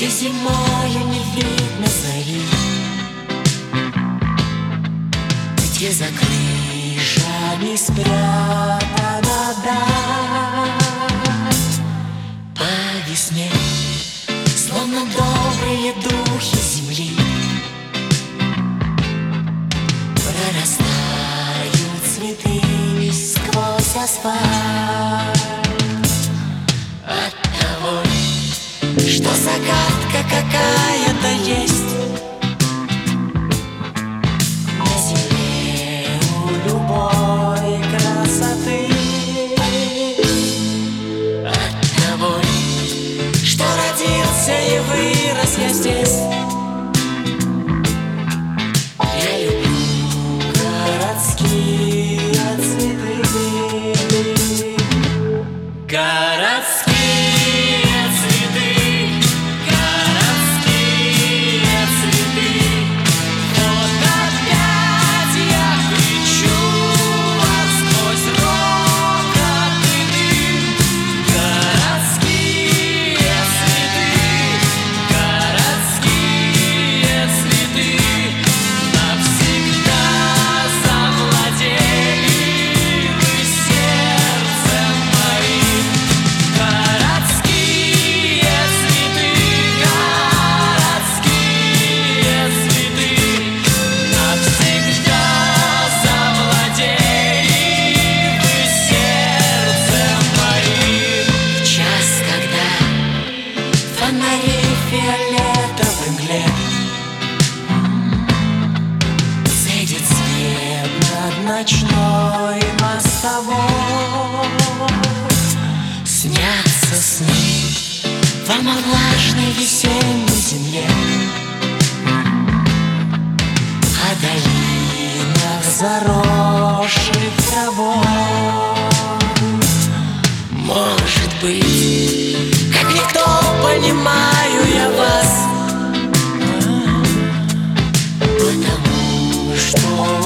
где зимою не видно зари, где за крышами спрятана даль. По весне, словно добрые духи земли, прорастают цветы сквозь асфальт. Оттого, что загадка какая-то есть на земле у любой красоты. Оттого, что родился и вырос я здесь. Я люблю городские цветы. Городские цветы, городские цветы. Вот опять я кричу вам сквозь рокот и дым. Городские цветы, городские цветы навсегда завладели вы сердцем моим. Городские цветы, городские цветы навсегда завладели вы сердцем моим. В час, когда фонари фиолетовой мгле садит свет над ночной мостовой, снятся сны вам о влажной весенней земле, о долинах, заросших травой. Может быть, как никто понимаю я вас, потому что